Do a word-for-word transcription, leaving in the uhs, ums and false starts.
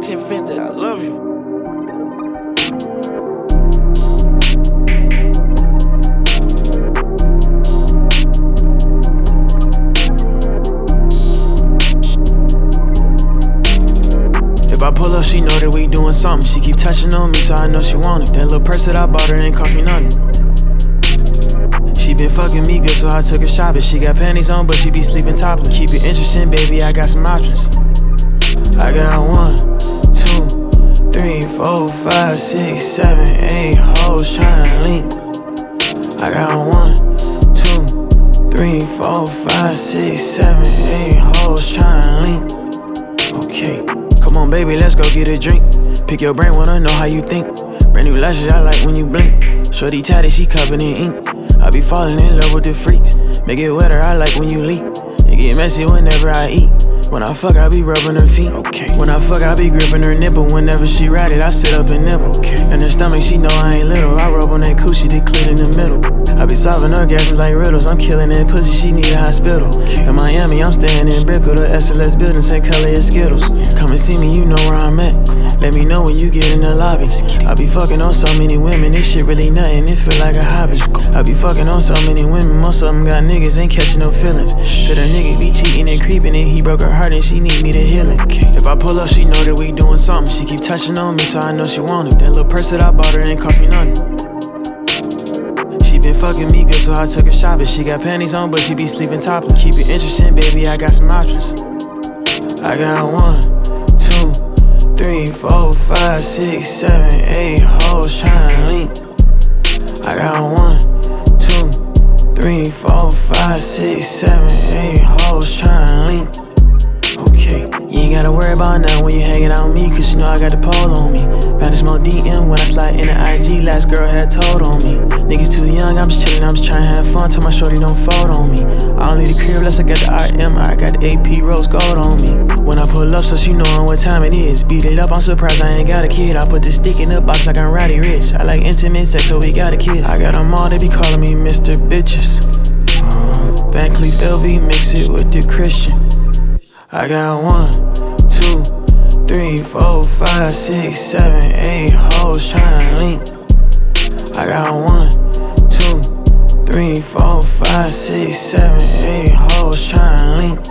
ten fifty, I love you. If I pull up, she know that we doing something. She keep touching on me, so I know she want it. That little purse that I bought her ain't cost me nothing. She been fucking me good, so I took her shopping. She got panties on, but she be sleeping topless. Keep it interesting, baby, I got some options. I got one, two, three, four, five, six, seven, eight hoes tryna link. I got one, two, three, four, five, six, seven, eight hoes tryna link. Okay. Come on, baby, let's go get a drink. Pick your brain, wanna know how you think. Brand new lashes, I like when you blink. Shorty tatted, she covered in ink. I be falling in love with the freaks. Make it wetter, I like when you leak. It get messy whenever I eat. When I fuck, I be rubbing her feet. Okay. When I fuck, I be gripping her nipple. Whenever she ride it, I sit up and nibble. Okay. And her stomach, she know I ain't little. I rub on that coochie, they clit in the middle. I be solving orgasms like riddles. I'm killing that pussy, she need a hospital. Okay. In Miami, I'm staying in Brickell, the S L S building, same color as Skittles. Come and see me, you know where I'm at. Let me know when you get in the lobby. I be fucking on so many women, this shit really nothing, it feel like a hobby. I be fucking on so many women, most of them got niggas, ain't catching no feelings. Said her nigga be cheating and creeping and he broke her heart and she need me to heal it. If I pull up, she know that we doing something. She keep touching on me, so I know she want it. That little purse that I bought her ain't cost me nothing. She been fucking me good, so I took her shopping. She got panties on, but she be sleeping topless. Keep it interesting, baby, I got some options. I got one, two, three, four, five, six, seven, eight hoes tryna link. I got one, two, three, four, five, six, seven, eight hoes tryna link. Okay, you ain't gotta worry about nothing when you hanging out with me, cause you know I got the pole on me. Bound to smoke D M when I slide in the I G, last girl had told on me. Niggas too young, I'm just chillin', I'm just tryna have fun, tell my shorty don't fold on me. I don't leave the crib unless I got the R M, I got the A P rose gold on me. When I pull up, so she knowin' what time it is. Beat it up, I'm surprised I ain't got a kid. I put the stick in the box like I'm Roddy Rich. I like intimate sex, so we got a kiss. I got them all, they be calling me Mister Bitches. uh, Van Cleef L V, mix it with the Christian. I got one, two, three, four, five, six, seven, eight hoes tryna link. I got one, two, three, four, five, six, seven, eight hoes tryna link.